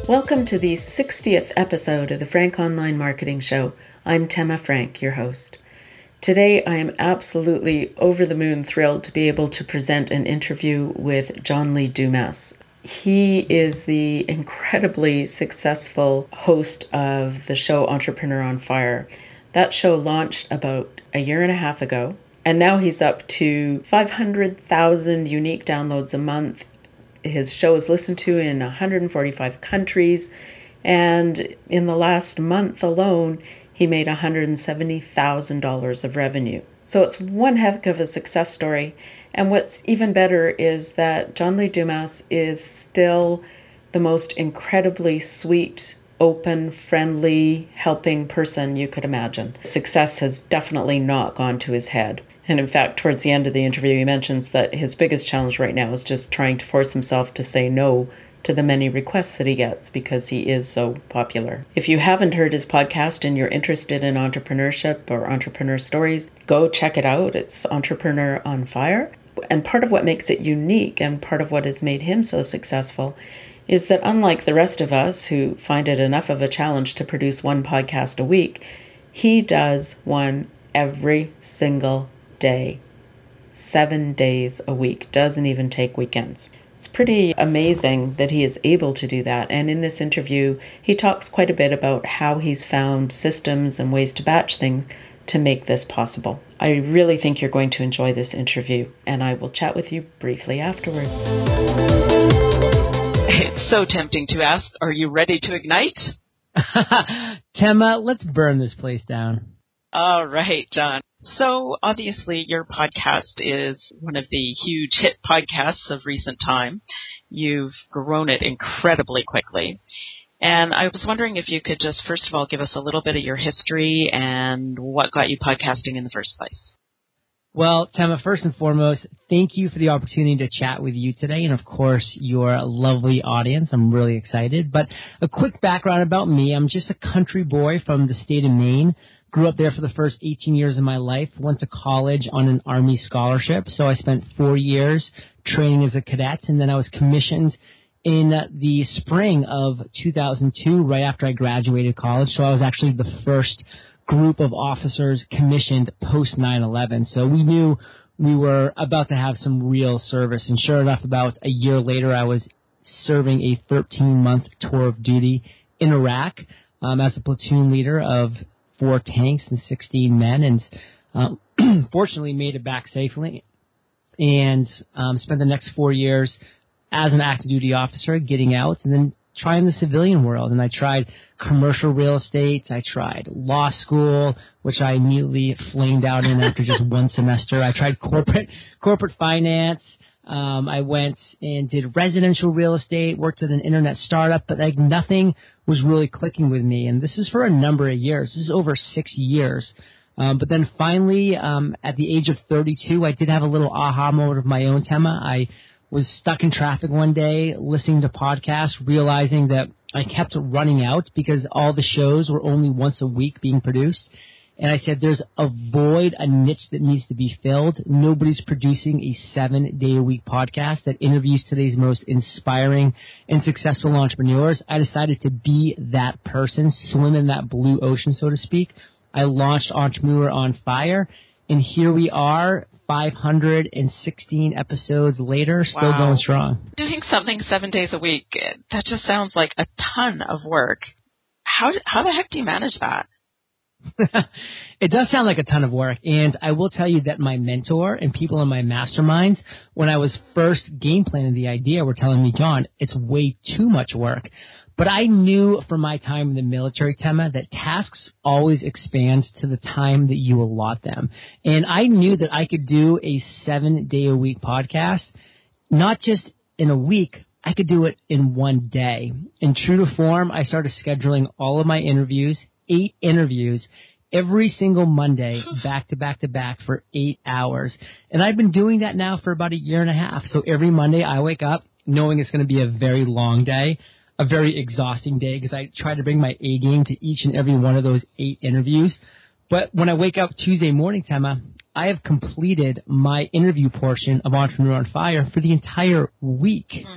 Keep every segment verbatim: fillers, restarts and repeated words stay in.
Welcome to the sixtieth episode of the Frank Online Marketing Show. I'm Tema Frank, your host. Today, I am absolutely over the moon thrilled to be able to present an interview with John Lee Dumas. He is the incredibly successful host of the show Entrepreneur on Fire. That show launched about a year and a half ago, and now he's up to five hundred thousand unique downloads a month. His show is listened to in one hundred forty-five countries, and in the last month alone, he made one hundred seventy thousand dollars of revenue. So it's one heck of a success story. And what's even better is that John Lee Dumas is still the most incredibly sweet, open, friendly, helping person you could imagine. Success has definitely not gone to his head. And in fact, towards the end of the interview, he mentions that his biggest challenge right now is just trying to force himself to say no to the many requests that he gets because he is so popular. If you haven't heard his podcast and you're interested in entrepreneurship or entrepreneur stories, go check it out. It's Entrepreneur on Fire. And part of what makes it unique and part of what has made him so successful is that unlike the rest of us who find it enough of a challenge to produce one podcast a week, he does one every single day, seven days a week, doesn't even take weekends. It's pretty amazing that he is able to do that. And in this interview, he talks quite a bit about how he's found systems and ways to batch things to make this possible. I really think you're going to enjoy this interview, and I will chat with you briefly afterwards. It's so tempting to ask, are you ready to ignite? Tema, let's burn this place down. All right, John. So obviously your podcast is one of the huge hit podcasts of recent time. You've grown it incredibly quickly. And I was wondering if you could just, first of all, give us a little bit of your history and what got you podcasting in the first place. Well, Tema, first and foremost, thank you for the opportunity to chat with you today and, of course, your lovely audience. I'm really excited. But a quick background about me. I'm just a country boy from the state of Maine. Grew up there for the first eighteen years of my life. Went to college on an Army scholarship. So I spent four years training as a cadet, and then I was commissioned in the spring of two thousand two, right after I graduated college. So I was actually the first group of officers commissioned post nine eleven. So we knew we were about to have some real service. And sure enough, about a year later, I was serving a thirteen-month tour of duty in Iraq um, as a platoon leader of four tanks and sixteen men, and um, fortunately made it back safely, and um, spent the next four years as an active duty officer, getting out, and then trying the civilian world. And I tried commercial real estate, I tried law school, which I immediately flamed out in after just one semester. I tried corporate corporate finance. Um, I went and did residential real estate, worked at an internet startup, but like nothing was really clicking with me. And this is for a number of years. This is over six years. Um, but then finally, um, at the age of thirty-two, I did have a little aha moment of my own, Tema. I was stuck in traffic one day, listening to podcasts, realizing that I kept running out because all the shows were only once a week being produced. And I said, there's a void, a niche that needs to be filled. Nobody's producing a seven-day-a-week podcast that interviews today's most inspiring and successful entrepreneurs. I decided to be that person, swim in that blue ocean, so to speak. I launched Entrepreneur on Fire, and here we are, five hundred sixteen episodes later, still wow. going strong. Doing something seven days a week, that just sounds like a ton of work. How, how the heck do you manage that? It does sound like a ton of work, and I will tell you that my mentor and people in my masterminds, when I was first game planning the idea, were telling me, John, it's way too much work. But I knew from my time in the military, Tema, that tasks always expand to the time that you allot them. And I knew that I could do a seven-day-a-week podcast, not just in a week, I could do it in one day. And true to form, I started scheduling all of my interviews, eight interviews, every single Monday, back to back to back for eight hours. And I've been doing that now for about a year and a half. So every Monday I wake up knowing it's going to be a very long day, a very exhausting day, because I try to bring my A game to each and every one of those eight interviews. But when I wake up Tuesday morning, Tema, I have completed my interview portion of Entrepreneur on Fire for the entire week. Mm.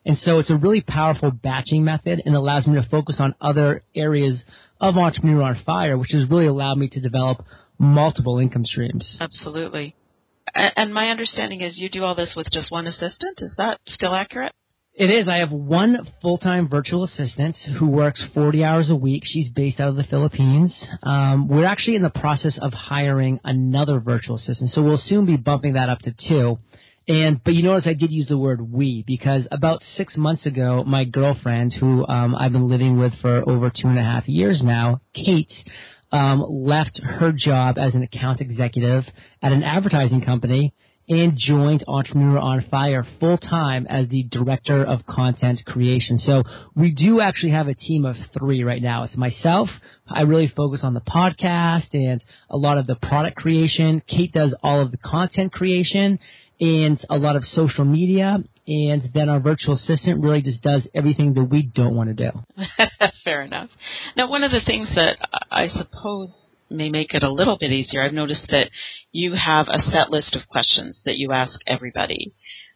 And so it's a really powerful batching method and allows me to focus on other areas of Entrepreneur on Fire, which has really allowed me to develop multiple income streams. Absolutely. And my understanding is you do all this with just one assistant. Is that still accurate? It is. I have one full-time virtual assistant who works forty hours a week. She's based out of the Philippines. Um, we're actually in the process of hiring another virtual assistant, so we'll soon be bumping that up to two. And but you notice I did use the word we, because about six months ago, my girlfriend, who um, I've been living with for over two and a half years now, Kate, um, left her job as an account executive at an advertising company and joined Entrepreneur on Fire full-time as the director of content creation. So we do actually have a team of three right now. It's myself. I really focus on the podcast and a lot of the product creation. Kate does all of the content creation and a lot of social media. And then our virtual assistant really just does everything that we don't want to do. Fair enough. Now, one of the things that I suppose may make it a little bit easier, I've noticed that you have a set list of questions that you ask everybody.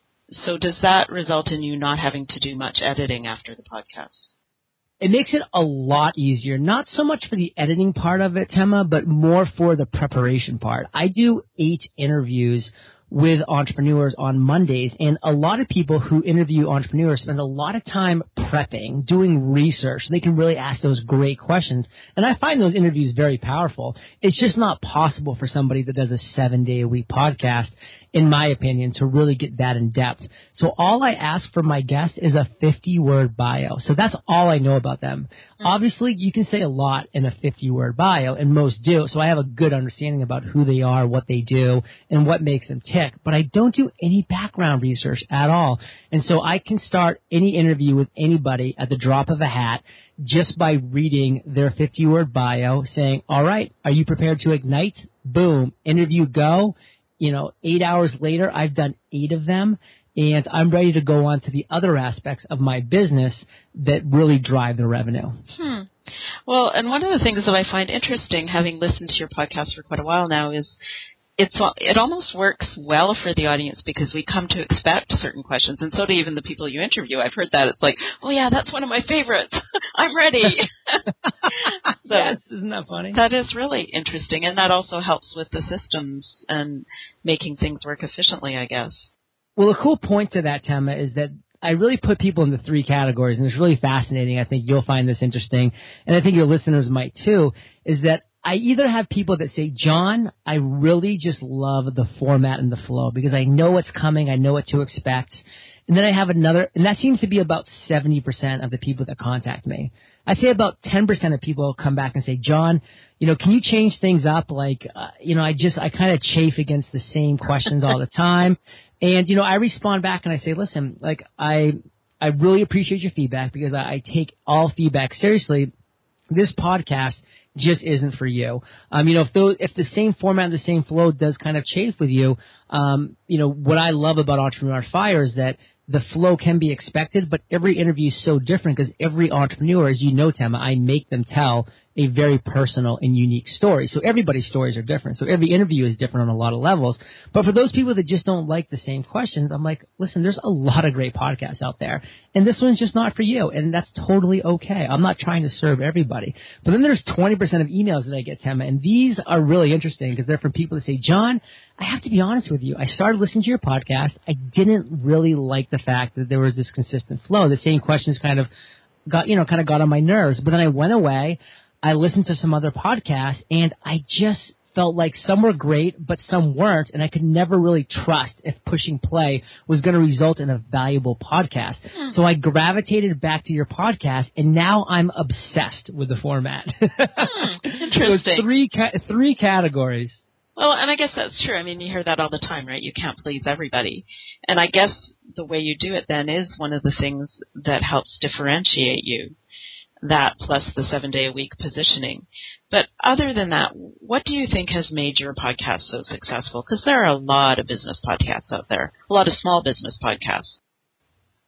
So does that result in you not having to do much editing after the podcast? It makes it a lot easier, not so much for the editing part of it, Tema, but more for the preparation part. I do eight interviews with entrepreneurs on Mondays, and a lot of people who interview entrepreneurs spend a lot of time prepping, doing research. They can really ask those great questions, and I find those interviews very powerful. It's just not possible for somebody that does a seven-day-a-week podcast, in my opinion, to really get that in depth. So all I ask for my guest is a fifty-word bio. So that's all I know about them. Mm-hmm. Obviously, you can say a lot in a fifty-word bio, and most do, so I have a good understanding about who they are, what they do, and what makes them tick. But I don't do any background research at all. And so I can start any interview with anybody at the drop of a hat just by reading their fifty-word bio, saying, all right, are you prepared to ignite? Boom, interview go. You know, eight hours later, I've done eight of them, and I'm ready to go on to the other aspects of my business that really drive the revenue. Hmm. Well, and one of the things that I find interesting, having listened to your podcast for quite a while now, is It's it almost works well for the audience because we come to expect certain questions, and so do even the people you interview. I've heard that. It's like, oh, yeah, that's one of my favorites. I'm ready. So yes, isn't that funny? That is really interesting, and that also helps with the systems and making things work efficiently, I guess. Well, a cool point to that, Tema, is that I really put people into three categories, and it's really fascinating. I think you'll find this interesting, and I think your listeners might too, is that I either have people that say, John, I really just love the format and the flow because I know what's coming, I know what to expect. And then I have another, and that seems to be about seventy percent of the people that contact me. I say about ten percent of people come back and say, John, you know, can you change things up? Like, uh, you know, I just, I kind of chafe against the same questions all the time. And, you know, I respond back and I say, listen, like, I, I really appreciate your feedback because I, I take all feedback seriously. This podcast just isn't for you. Um, you know, if those, if the same format, the same flow does kind of chafe with you, um, you know, what I love about Entrepreneur on Fire is that the flow can be expected, but every interview is so different because every entrepreneur, as you know, Tema, I make them tell a very personal and unique story. So everybody's stories are different. So every interview is different on a lot of levels. But for those people that just don't like the same questions, I'm like, listen, there's a lot of great podcasts out there, and this one's just not for you, and that's totally okay. I'm not trying to serve everybody. But then there's twenty percent of emails that I get, Tema, and these are really interesting because they're from people that say, John, I have to be honest with you. I started listening to your podcast. I didn't really like the fact that there was this consistent flow. The same questions kind of got, you know, kind of got on my nerves. But then I went away. I listened to some other podcasts, and I just felt like some were great, but some weren't, and I could never really trust if pushing play was going to result in a valuable podcast. Mm. So I gravitated back to your podcast, and now I'm obsessed with the format. Mm, interesting. So three ca- three categories. Well, and I guess that's true. I mean, you hear that all the time, right? You can't please everybody. And I guess the way you do it then is one of the things that helps differentiate you. That plus the seven-day-a-week positioning. But other than that, what do you think has made your podcast so successful? Because there are a lot of business podcasts out there, a lot of small business podcasts.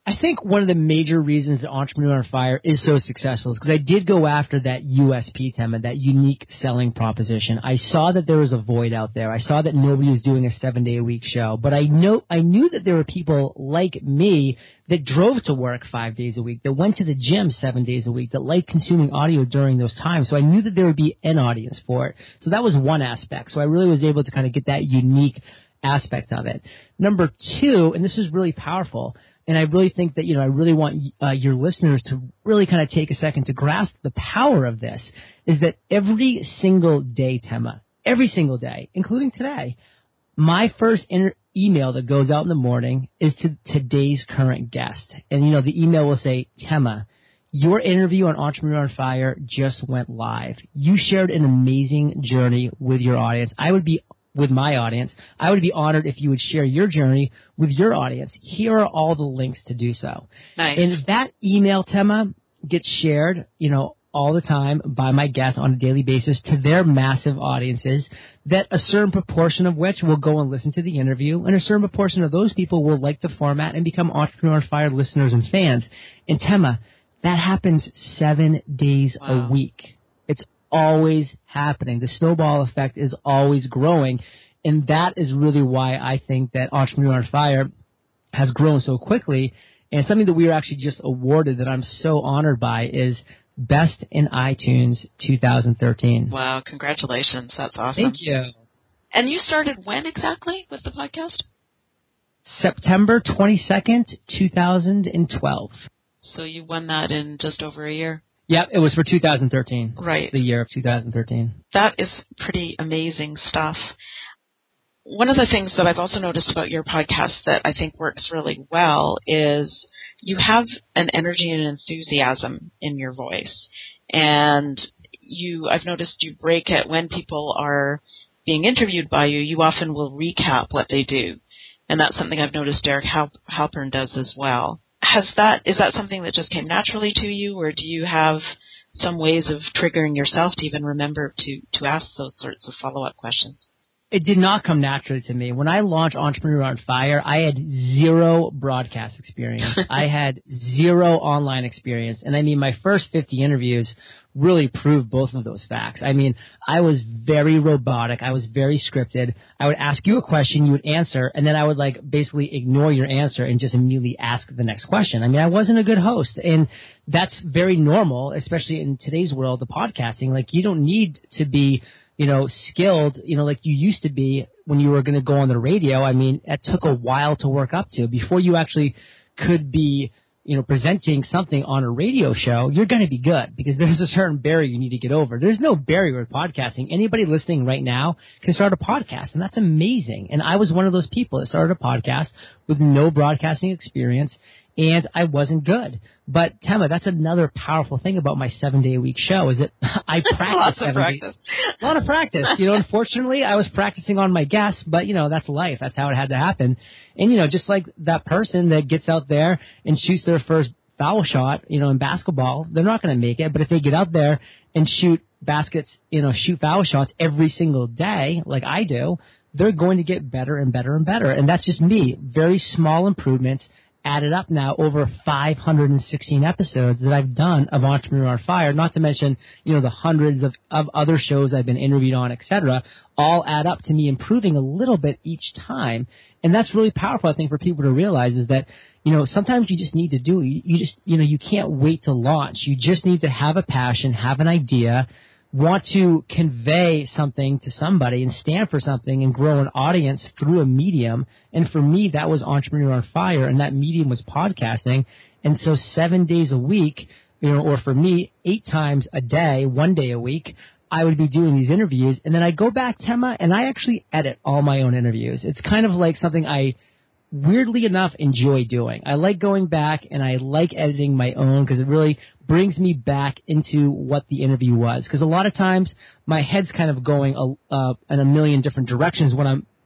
I think one of the major reasons that Entrepreneur on Fire is so successful is because I did go after that U S P, Tema, that unique selling proposition. I saw that there was a void out there. I saw that nobody was doing a seven-day-a-week show. But I know I knew that there were people like me that drove to work five days a week, that went to the gym seven days a week, that liked consuming audio during those times. So I knew that there would be an audience for it. So that was one aspect. So I really was able to kind of get that unique aspect of it. Number two, and this is really powerful, and I really think that, you know, I really want uh, your listeners to really kind of take a second to grasp the power of this, is that every single day, Tema, every single day, including today, my first inter- email that goes out in the morning is to today's current guest. And, you know, the email will say, Tema, your interview on Entrepreneur on Fire just went live. You shared an amazing journey with your audience. I would be with my audience. I would be honored if you would share your journey with your audience. Here are all the links to do so. Nice. And that email, Tema, gets shared, you know, all the time by my guests on a daily basis to their massive audiences, that a certain proportion of which will go and listen to the interview, and a certain proportion of those people will like the format and become Entrepreneur on Fire listeners and fans. And Tema, that happens seven days Wow. a week. It's always happening. The snowball effect is always growing, and that is really why I think that Entrepreneur on Fire has grown so quickly. And something that we were actually just awarded that I'm so honored by is Best in iTunes two thousand thirteen. Wow, congratulations. That's awesome. Thank you. And you started when exactly with the podcast? September twenty-second, two thousand twelve. So you won that in just over a year? Yep, it was for two thousand thirteen. Right. The year of two thousand thirteen. That is pretty amazing stuff. One of the things that I've also noticed about your podcast that I think works really well is you have an energy and enthusiasm in your voice. And you, I've noticed you break it when people are being interviewed by you, you often will recap what they do. And that's something I've noticed Derek Halp- Halpern does as well. Has that, is that something that just came naturally to you, or do you have some ways of triggering yourself to even remember to, to ask those sorts of follow-up questions? It did not come naturally to me. When I launched Entrepreneur on Fire, I had zero broadcast experience. I had zero online experience. And I mean, my first fifty interviews really proved both of those facts. I mean, I was very robotic. I was very scripted. I would ask you a question, you would answer, and then I would like basically ignore your answer and just immediately ask the next question. I mean, I wasn't a good host. And that's very normal, especially in today's world of podcasting. Like, you don't need to be, you know, skilled, you know, like you used to be when you were going to go on the radio. I mean, it took a while to work up to. Before you actually could be, you know, presenting something on a radio show, you're going to be good because there's a certain barrier you need to get over. There's no barrier with podcasting. Anybody listening right now can start a podcast, and that's amazing. And I was one of those people that started a podcast with no broadcasting experience, and I wasn't good. But, Tema, that's another powerful thing about my seven-day-a-week show is that I practice Lots of seven practice. days. A lot of practice. You know, unfortunately, I was practicing on my guests, but, you know, that's life. That's how it had to happen. And, you know, just like that person that gets out there and shoots their first foul shot, you know, in basketball, they're not going to make it. But if they get out there and shoot baskets, you know, shoot foul shots every single day, like I do, they're going to get better and better and better. And that's just me. Very small improvements added up now over five hundred sixteen episodes that I've done of Entrepreneur on Fire, not to mention, you know, the hundreds of, of other shows I've been interviewed on, et cetera, all add up to me improving a little bit each time. And that's really powerful, I think, for people to realize is that, you know, sometimes you just need to do it. You, you just, you know, you can't wait to launch. You just need to have a passion, have an idea, want to convey something to somebody and stand for something and grow an audience through a medium. And for me, that was Entrepreneur on Fire, and that medium was podcasting. And so seven days a week, you know, or for me, eight times a day, one day a week, I would be doing these interviews. And then I go back, Tema, and I actually edit all my own interviews. It's kind of like something I weirdly enough enjoy doing. I like going back and I like editing my own because it really brings me back into what the interview was. Because a lot of times my head's kind of going a, uh, in a million different directions when I'm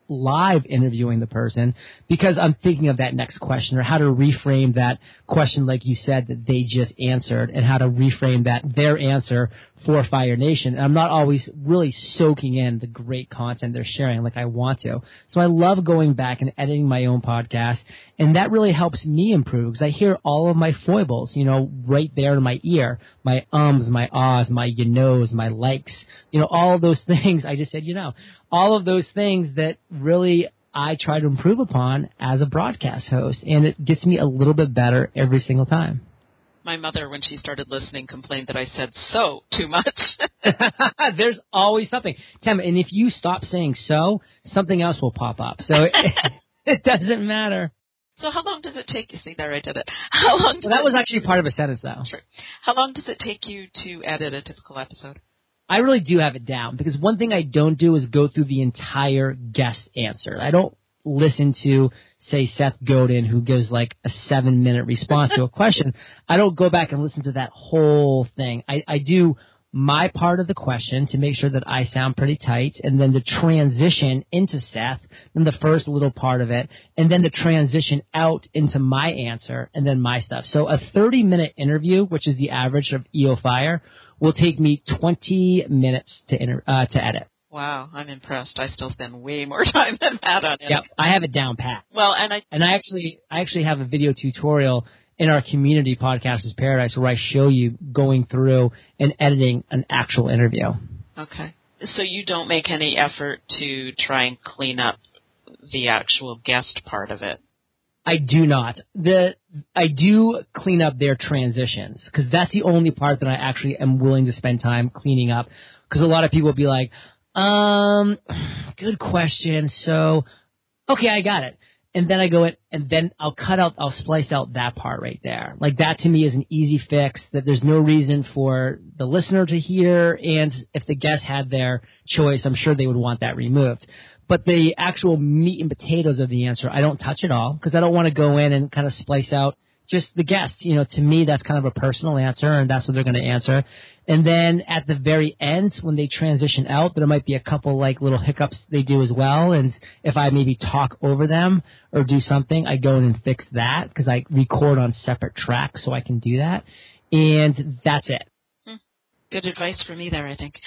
live interviewing the person because I'm thinking of that next question or how to reframe that question like you said that they just answered and how to reframe that their answer for Fire Nation. And I'm not always really soaking in the great content they're sharing like I want to. So I love going back and editing my own podcast, and that really helps me improve because I hear all of my foibles, you know, right there in my ear, my ums, my ahs, my you knows, my likes, you know, all of those things. I just said, you know, all of those things that really I try to improve upon as a broadcast host, and it gets me a little bit better every single time. My mother, when she started listening, complained that I said so too much. There's always something. Tim, and if you stop saying so, something else will pop up. So it, it doesn't matter. So how long does it take you? See, there I did it. How long? Does well, that it, was actually part of a sentence, though. True. How long does it take you to edit a typical episode? I really do have it down because one thing I don't do is go through the entire guest answer. I don't listen to, say, Seth Godin, who gives like a seven-minute response to a question. I don't go back and listen to that whole thing. I, I do my part of the question to make sure that I sound pretty tight, and then the transition into Seth, then the first little part of it, and then the transition out into my answer, and then my stuff. So a thirty-minute interview, which is the average of E O Fire, will take me twenty minutes to inter- uh, to edit. Wow, I'm impressed. I still spend way more time than that on it. Yep, I have it down pat. Well, and I and I actually I actually have a video tutorial in our community, Podcasters Paradise, where I show you going through and editing an actual interview. Okay. So you don't make any effort to try and clean up the actual guest part of it? I do not. The I do clean up their transitions because that's the only part that I actually am willing to spend time cleaning up, because a lot of people will be like, Um, good question. So, okay, I got it. And then I go in, and then I'll cut out, I'll splice out that part right there. Like that to me is an easy fix that there's no reason for the listener to hear. And if the guest had their choice, I'm sure they would want that removed. But the actual meat and potatoes of the answer, I don't touch at all because I don't want to go in and kind of splice out just the guest. You know, to me, that's kind of a personal answer, and that's what they're going to answer. And then at the very end, when they transition out, there might be a couple like little hiccups they do as well. And if I maybe talk over them or do something, I go in and fix that because I record on separate tracks, so I can do that. And that's it. Good advice for me there, I think.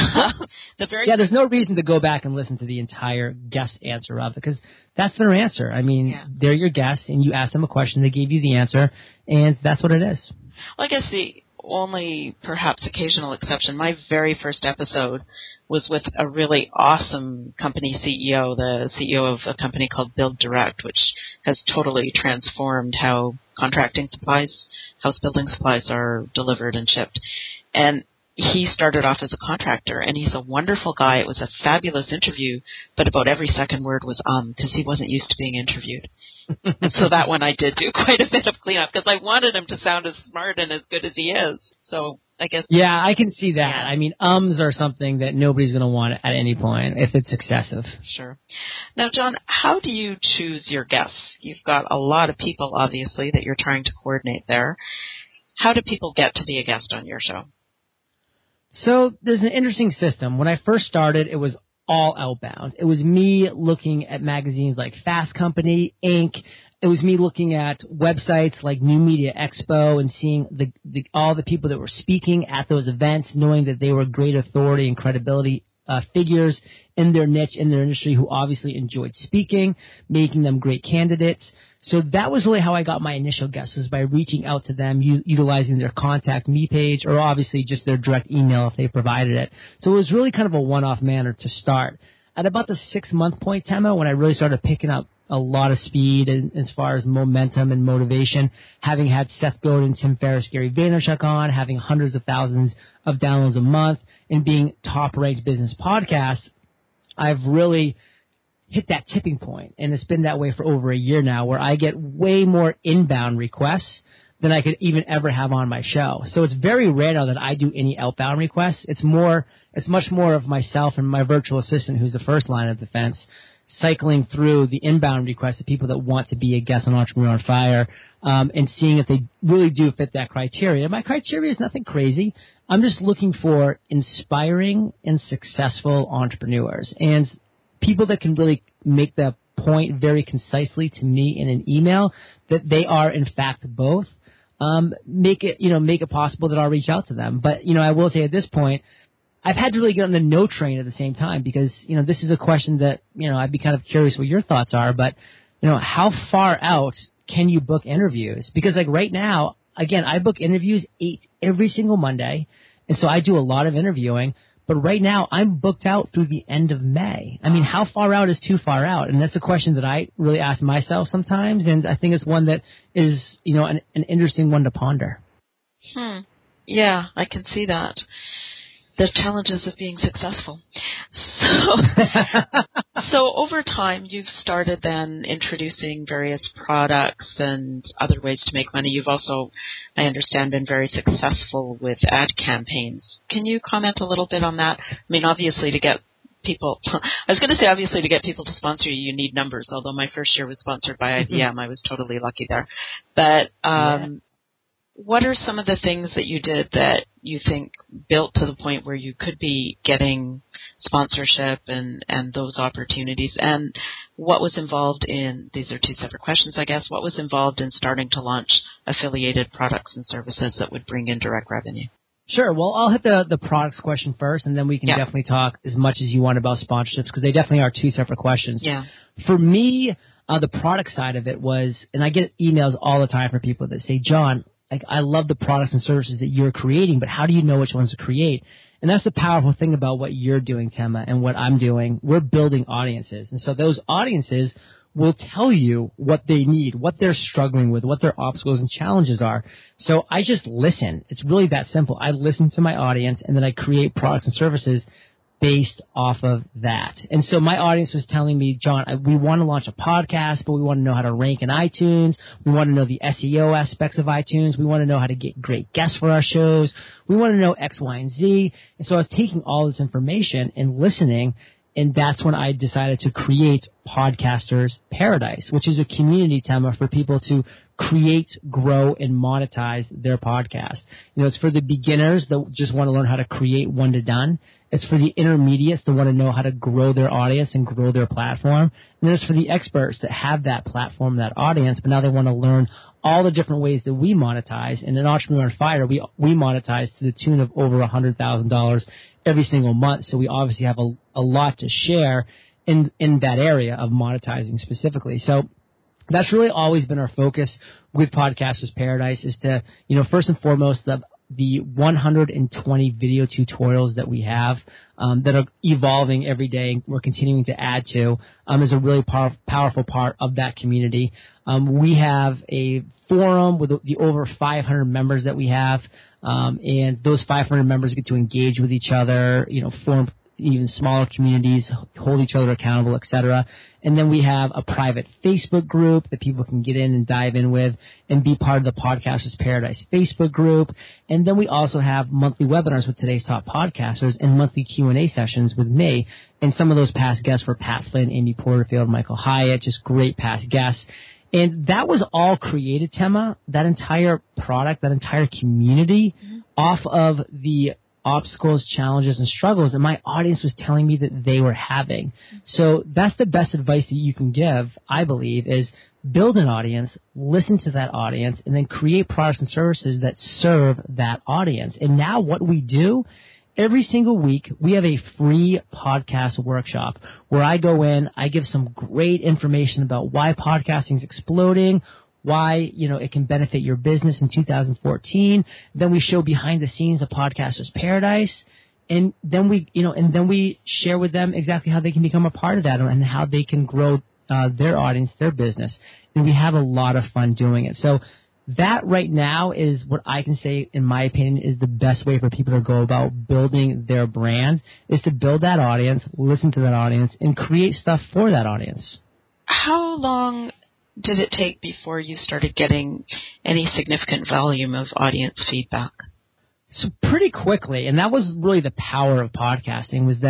the very yeah, there's no reason to go back and listen to the entire guest answer of it because that's their answer. I mean, yeah. They're your guests, and you ask them a question, they gave you the answer, and that's what it is. Well, I guess the only perhaps occasional exception, my very first episode was with a really awesome company C E O, the C E O of a company called Build Direct, which has totally transformed how contracting supplies, house building supplies are delivered and shipped. And he started off as a contractor, and he's a wonderful guy. It was a fabulous interview, but about every second word was um, because he wasn't used to being interviewed. And so that one I did do quite a bit of cleanup because I wanted him to sound as smart and as good as he is. So I guess. Yeah, I can see that. Yeah. I mean, ums are something that nobody's going to want at any point if it's excessive. Sure. Now, John, how do you choose your guests? You've got a lot of people, obviously, that you're trying to coordinate there. How do people get to be a guest on your show? So there's an interesting system. When I first started, it was all outbound. It was me looking at magazines like Fast Company, Incorporated. It was me looking at websites like New Media Expo and seeing the, the all the people that were speaking at those events, knowing that they were great authority and credibility uh, figures in their niche, in their industry, who obviously enjoyed speaking, making them great candidates. So that was really how I got my initial guests, was by reaching out to them, u- utilizing their Contact Me page, or obviously just their direct email if they provided it. So it was really kind of a one-off manner to start. At about the six-month point, Tema, when I really started picking up a lot of speed and, as far as momentum and motivation, having had Seth Godin, Tim Ferriss, Gary Vaynerchuk on, having hundreds of thousands of downloads a month, and being top-ranked business podcasts, I've really hit that tipping point, and it's been that way for over a year now, where I get way more inbound requests than I could even ever have on my show. So it's very rare now that I do any outbound requests. It's more, it's much more of myself and my virtual assistant, who's the first line of defense, cycling through the inbound requests of people that want to be a guest on Entrepreneur on Fire, um, and seeing if they really do fit that criteria. My criteria is nothing crazy. I'm just looking for inspiring and successful entrepreneurs. And people that can really make the point very concisely to me in an email that they are in fact both, um, make it, you know, make it possible that I'll reach out to them. But, you know, I will say at this point, I've had to really get on the no train at the same time because, you know, this is a question that, you know, I'd be kind of curious what your thoughts are, but, you know, how far out can you book interviews? Because like right now, again, I book interviews eight every single Monday. And so I do a lot of interviewing. But right now, I'm booked out through the end of May. I mean, how far out is too far out? And that's a question that I really ask myself sometimes, and I think it's one that is, you know, an, an interesting one to ponder. Hmm. Yeah, I can see that. The challenges of being successful. So, so over time, you've started then introducing various products and other ways to make money. You've also, I understand, been very successful with ad campaigns. Can you comment a little bit on that? I mean, obviously to get people, I was going to say obviously to get people to sponsor you, you need numbers, although my first year was sponsored by I B M. I was totally lucky there. But um, yeah. What are some of the things that you did that you think built to the point where you could be getting sponsorship and, and those opportunities? And what was involved in, these are two separate questions, I guess, what was involved in starting to launch affiliated products and services that would bring in direct revenue? Sure. Well, I'll hit the, the products question first, and then we can yeah. definitely talk as much as you want about sponsorships, because they definitely are two separate questions. Yeah. For me, uh, the product side of it was, and I get emails all the time from people that say, John, like, I love the products and services that you're creating, but how do you know which ones to create? And that's the powerful thing about what you're doing, Tema, and what I'm doing. We're building audiences. And so those audiences will tell you what they need, what they're struggling with, what their obstacles and challenges are. So I just listen. It's really that simple. I listen to my audience, and then I create products and services based off of that. And so my audience was telling me, John, we want to launch a podcast, but we want to know how to rank in iTunes. We want to know the S E O aspects of iTunes. We want to know how to get great guests for our shows. We want to know X, Y, and Z. And so I was taking all this information and listening, and that's when I decided to create Podcasters Paradise, which is a community, Tema, for people to create, grow, and monetize their podcast. You know, it's for the beginners that just want to learn how to create one to done. It's for the intermediates that want to know how to grow their audience and grow their platform. And then it's for the experts that have that platform, that audience, but now they want to learn all the different ways that we monetize. And in Entrepreneur on Fire, we we monetize to the tune of over one hundred thousand dollars every single month. So we obviously have a, a lot to share in, in that area of monetizing specifically. So that's really always been our focus with Podcasters Paradise, is to, you know, first and foremost, the the one hundred twenty video tutorials that we have um, that are evolving every day, we're continuing to add to, um, is a really power, powerful part of that community. Um, we have a forum with the over five hundred members that we have, um, and those five hundred members get to engage with each other, you know, form even smaller communities, hold each other accountable, et cetera. And then we have a private Facebook group that people can get in and dive in with and be part of the Podcasters Paradise Facebook group. And then we also have monthly webinars with today's top podcasters and monthly Q and A sessions with me. And some of those past guests were Pat Flynn, Amy Porterfield, Michael Hyatt, just great past guests. And that was all created, Tema, that entire product, that entire community, mm-hmm. off of the obstacles, challenges, and struggles that my audience was telling me that they were having. So that's the best advice that you can give, I believe, is build an audience, listen to that audience, and then create products and services that serve that audience. And now what we do, every single week, we have a free podcast workshop where I go in, I give some great information about why podcasting is exploding, why, you know, it can benefit your business in two thousand fourteen. Then we show behind the scenes of Podcasters Paradise. And then we, you know, and then we share with them exactly how they can become a part of that and how they can grow uh, their audience, their business. And we have a lot of fun doing it. So that right now is what I can say, in my opinion, is the best way for people to go about building their brand, is to build that audience, listen to that audience, and create stuff for that audience. How long did it take before you started getting any significant volume of audience feedback? So pretty quickly, and that was really the power of podcasting, was that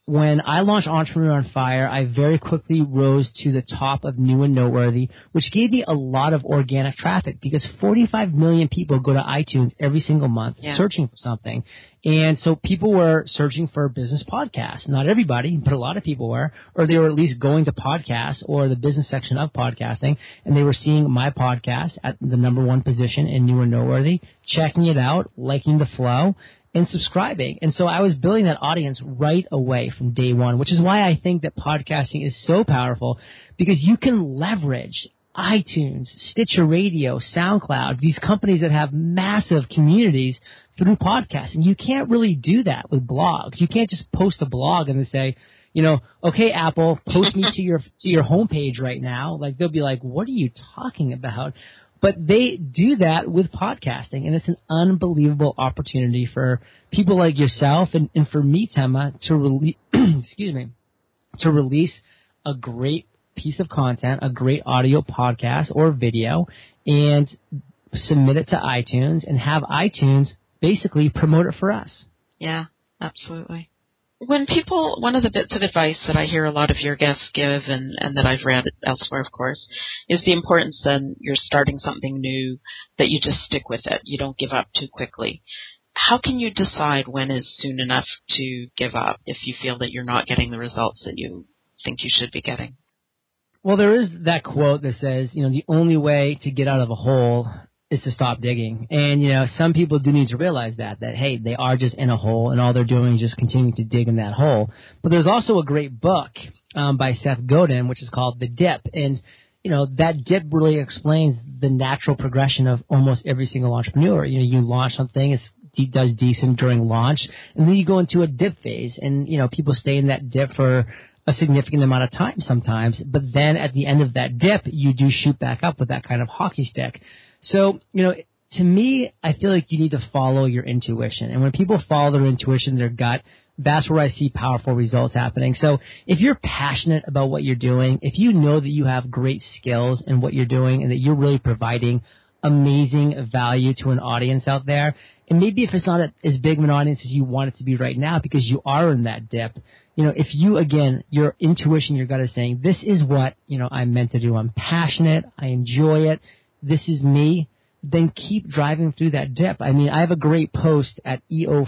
when I launched Entrepreneur on Fire, I very quickly rose to the top of New and Noteworthy, which gave me a lot of organic traffic because forty-five million people go to iTunes every single month yeah. searching for something. And so people were searching for business podcasts. Not everybody, but a lot of people were, or they were at least going to podcasts or the business section of podcasting, and they were seeing my podcast at the number one position in New and Noteworthy, checking it out, liking the flow, and subscribing. And so I was building that audience right away from day one, which is why I think that podcasting is so powerful, because you can leverage iTunes, Stitcher Radio, SoundCloud, these companies that have massive communities through podcasting. You can't really do that with blogs. You can't just post a blog and then say, you know, okay, Apple, post me to your to your homepage right now. Like, they'll be like, what are you talking about? But they do that with podcasting, and it's an unbelievable opportunity for people like yourself and, and for me, Tema, to release, excuse me, to release a great piece of content, a great audio podcast or video, and submit it to iTunes and have iTunes basically promote it for us. Yeah, absolutely. When people, one of the bits of advice that I hear a lot of your guests give, and, and that I've read elsewhere, of course, is the importance then you're starting something new that you just stick with it. You don't give up too quickly. How can you decide when is soon enough to give up if you feel that you're not getting the results that you think you should be getting? Well, there is that quote that says, you know, the only way to get out of a hole is to stop digging. And, you know, some people do need to realize that, that, hey, they are just in a hole and all they're doing is just continuing to dig in that hole. But there's also a great book um, by Seth Godin, which is called The Dip. And, you know, that dip really explains the natural progression of almost every single entrepreneur. You know, you launch something, it's it does decent during launch, and then you go into a dip phase. And, you know, people stay in that dip for a significant amount of time sometimes. But then at the end of that dip, you do shoot back up with that kind of hockey stick. So, you know, to me, I feel like you need to follow your intuition. And when people follow their intuition, their gut, that's where I see powerful results happening. So if you're passionate about what you're doing, if you know that you have great skills in what you're doing and that you're really providing amazing value to an audience out there, and maybe if it's not as big of an audience as you want it to be right now because you are in that dip, you know, if you, again, your intuition, your gut is saying, this is what, you know, I'm meant to do. I'm passionate. I enjoy it. This is me, then keep driving through that dip. I mean, I have a great post at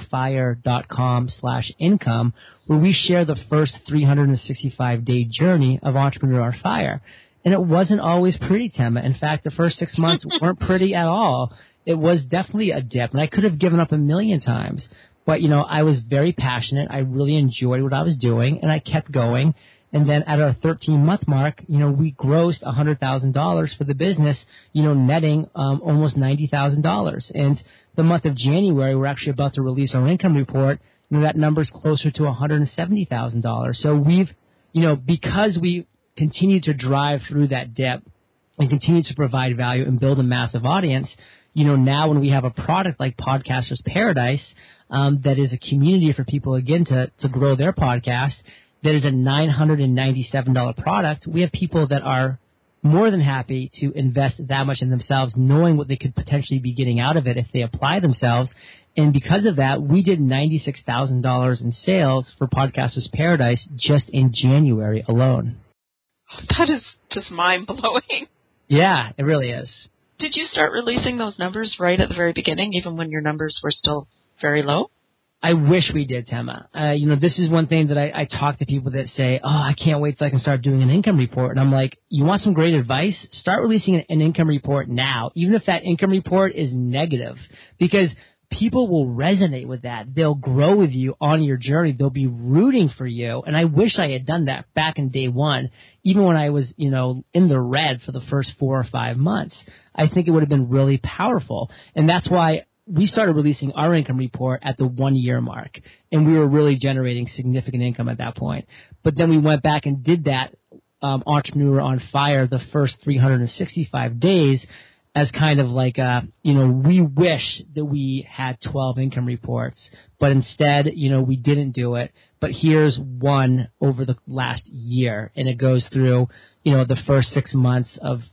eofire.com slash income where we share the first three hundred sixty-five day journey of Entrepreneur on Fire. And it wasn't always pretty, Tema. In fact, the first six months weren't pretty at all. It was definitely a dip, and I could have given up a million times. But, you know, I was very passionate. I really enjoyed what I was doing, and I kept going. And then at our thirteen-month mark, you know, we grossed one hundred thousand dollars for the business, you know, netting um, almost ninety thousand dollars. And the month of January, we're actually about to release our income report. You know, that number's closer to one hundred seventy thousand dollars. So we've, you know, because we continue to drive through that dip and continue to provide value and build a massive audience, you know, now when we have a product like Podcasters Paradise um, that is a community for people, again, to, to grow their podcast, that is a nine hundred ninety-seven dollars product, we have people that are more than happy to invest that much in themselves, knowing what they could potentially be getting out of it if they apply themselves. And because of that, we did ninety-six thousand dollars in sales for Podcasters Paradise just in January alone. That is just mind-blowing. Yeah, it really is. Did you start releasing those numbers right at the very beginning, even when your numbers were still very low? I wish we did, Tema. Uh, you know, this is one thing that I, I talk to people that say, oh, I can't wait till I can start doing an income report. And I'm like, you want some great advice? Start releasing an, an income report now, even if that income report is negative, because people will resonate with that. They'll grow with you on your journey. They'll be rooting for you. And I wish I had done that back in day one, even when I was, you know, in the red for the first four or five months. I think it would have been really powerful. And that's why we started releasing our income report at the one-year mark, and we were really generating significant income at that point. But then we went back and did that um, Entrepreneur on Fire the first three hundred sixty-five days as kind of like, a, you know, we wish that we had twelve income reports, but instead, you know, we didn't do it. But here's one over the last year, and it goes through, you know, the first six months of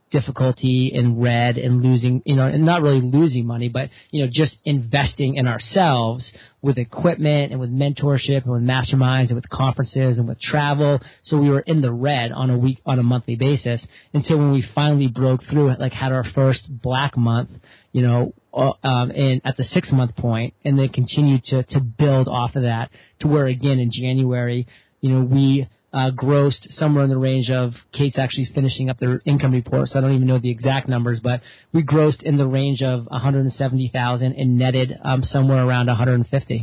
difficulty in red and losing, you know, and not really losing money, but, you know, just investing in ourselves with equipment and with mentorship and with masterminds and with conferences and with travel. So we were in the red on a week, on a monthly basis until when we finally broke through, like had our first black month, you know, um, and at the six month point, and then continued to, to build off of that to where again in January, you know, we Uh, grossed somewhere in the range of, Kate's actually finishing up their income report, so I don't even know the exact numbers, but we grossed in the range of one hundred seventy thousand and netted um, somewhere around one hundred fifty.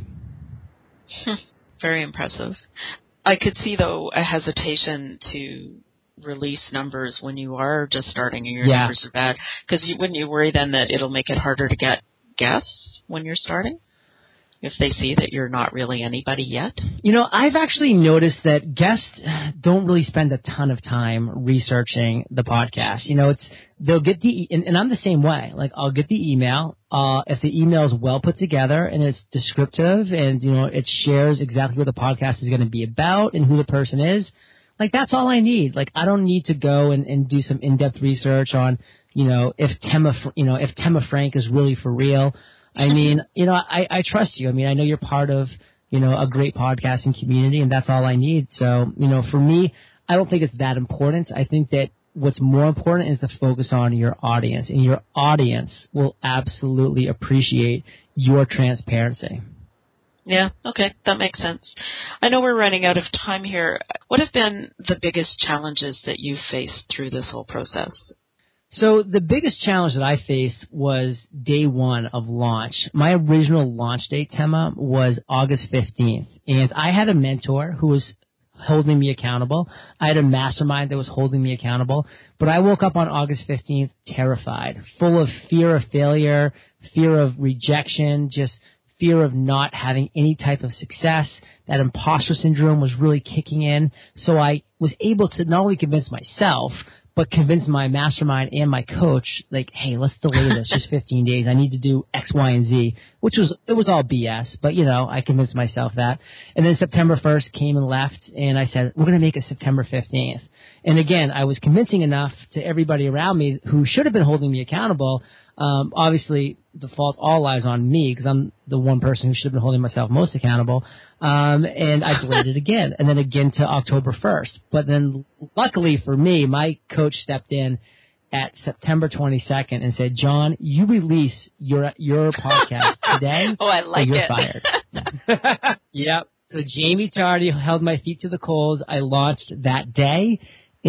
Very impressive. I could see, though, a hesitation to release numbers when you are just starting and your yeah. numbers are bad, because you, wouldn't you worry then that it'll make it harder to get guests when you're starting? If they see that you're not really anybody yet? You know, I've actually noticed that guests don't really spend a ton of time researching the podcast. You know, it's they'll get the, and, and I'm the same way. Like, I'll get the email. Uh, if the email is well put together and it's descriptive and, you know, it shares exactly what the podcast is going to be about and who the person is, like, that's all I need. Like, I don't need to go and, and do some in-depth research on, you know, if Tema, you know, if Tema Frank is really for real. I mean, you know, I, I trust you. I mean, I know you're part of, you know, a great podcasting community, and that's all I need. So, you know, for me, I don't think it's that important. I think that what's more important is to focus on your audience, and your audience will absolutely appreciate your transparency. Yeah, okay, that makes sense. I know we're running out of time here. What have been the biggest challenges that you've faced through this whole process? So the biggest challenge that I faced was day one of launch. My original launch date, Tema, was August fifteenth. And I had a mentor who was holding me accountable. I had a mastermind that was holding me accountable. But I woke up on August fifteenth terrified, full of fear of failure, fear of rejection, just fear of not having any type of success. That imposter syndrome was really kicking in. So I was able to not only convince myself, but convince my mastermind and my coach, like, hey, let's delay this just fifteen days. I need to do X, Y, and Z, which was, it was all B S, but, you know, I convinced myself that. And then September first came and left, and I said, we're going to make it September fifteenth. And again, I was convincing enough to everybody around me who should have been holding me accountable. Um, obviously, the fault all lies on me because I'm the one person who should have been holding myself most accountable. Um, and I delayed it again, and then again to October first. But then, luckily for me, my coach stepped in at September twenty-second and said, John, you release your your podcast today, oh, I like or you're it. fired. Yep. So Jamie Tardy held my feet to the coals. I launched that day,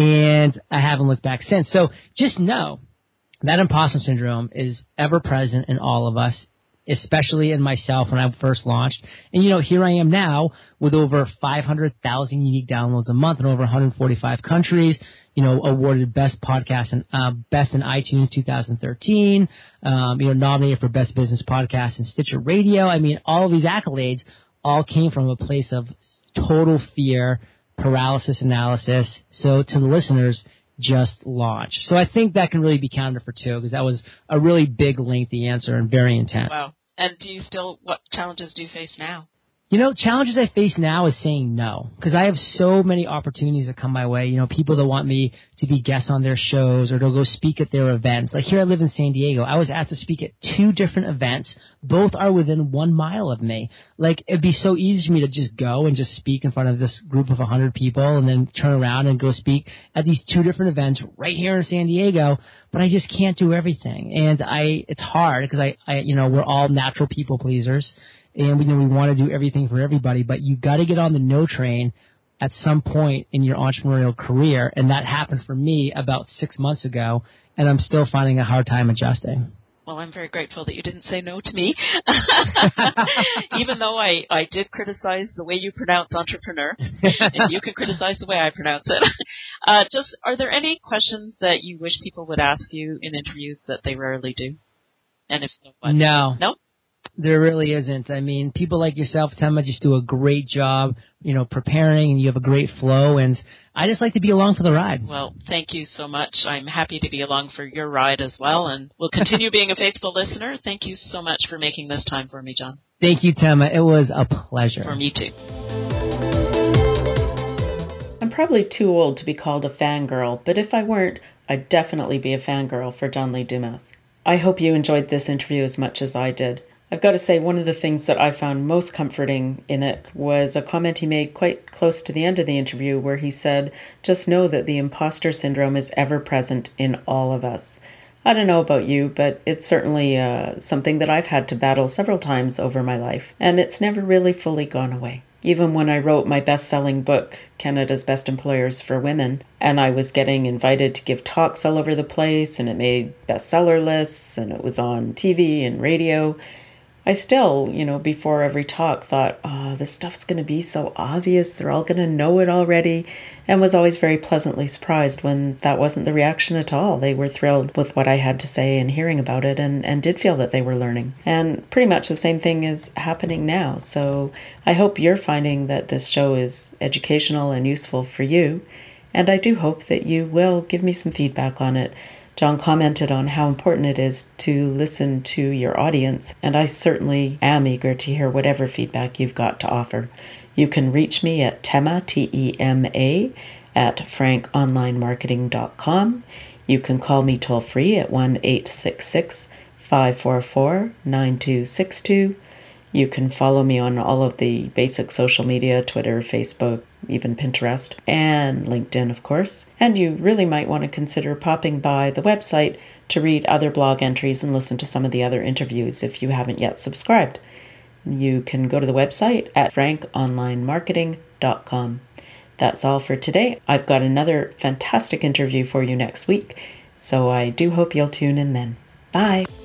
and I haven't looked back since. So just know that imposter syndrome is ever present in all of us, especially in myself when I first launched. And, you know, here I am now with over five hundred thousand unique downloads a month in over one hundred forty-five countries, you know, awarded Best Podcast and uh, Best in iTunes two thousand thirteen, um, you know, nominated for Best Business Podcast in Stitcher Radio. I mean, all of these accolades all came from a place of total fear, paralysis analysis. So to the listeners, just launch. So I think that can really be counted for two because that was a really big, lengthy answer and very intense. Wow. And do you still, what challenges do you face now? You know, challenges I face now is saying no because I have so many opportunities that come my way. You know, people that want me to be guests on their shows or to go speak at their events. Like here I live in San Diego. I was asked to speak at two different events. Both are within one mile of me. Like it'd be so easy for me to just go and just speak in front of this group of one hundred people and then turn around and go speak at these two different events right here in San Diego. But I just can't do everything. And I, it's hard because I, I, you know, we're all natural people pleasers. And we know we want to do everything for everybody, but you got to get on the no train at some point in your entrepreneurial career. And that happened for me about six months ago, and I'm still finding a hard time adjusting. Well, I'm very grateful that you didn't say no to me, even though I, I did criticize the way you pronounce entrepreneur, and you can criticize the way I pronounce it. Uh, just, are there any questions that you wish people would ask you in interviews that they rarely do? And if so, what? No. No? There really isn't. I mean, people like yourself, Tema, just do a great job, you know, preparing, and you have a great flow, and I just like to be along for the ride. Well, thank you so much. I'm happy to be along for your ride as well, and will continue being a faithful listener. Thank you so much for making this time for me, John. Thank you, Tema. It was a pleasure. For me, too. I'm probably too old to be called a fangirl, but if I weren't, I'd definitely be a fangirl for John Lee Dumas. I hope you enjoyed this interview as much as I did. I've got to say, one of the things that I found most comforting in it was a comment he made quite close to the end of the interview where he said, just know that the imposter syndrome is ever present in all of us. I don't know about you, but it's certainly uh, something that I've had to battle several times over my life, and it's never really fully gone away. Even when I wrote my best-selling book, Canada's Best Employers for Women, and I was getting invited to give talks all over the place, and it made bestseller lists, and it was on T V and radio, I still, you know, before every talk thought, oh, this stuff's going to be so obvious, they're all going to know it already, and was always very pleasantly surprised when that wasn't the reaction at all. They were thrilled with what I had to say and hearing about it, and, and did feel that they were learning. And pretty much the same thing is happening now. So I hope you're finding that this show is educational and useful for you, and I do hope that you will give me some feedback on it. John commented on how important it is to listen to your audience, and I certainly am eager to hear whatever feedback you've got to offer. You can reach me at Tema, T E M A, at frank online marketing dot com. You can call me toll-free at one eight six six, five four four, nine two six two. You can follow me on all of the basic social media, Twitter, Facebook, even Pinterest, and LinkedIn, of course. And you really might want to consider popping by the website to read other blog entries and listen to some of the other interviews if you haven't yet subscribed. You can go to the website at frank online marketing dot com. That's all for today. I've got another fantastic interview for you next week, so I do hope you'll tune in then. Bye.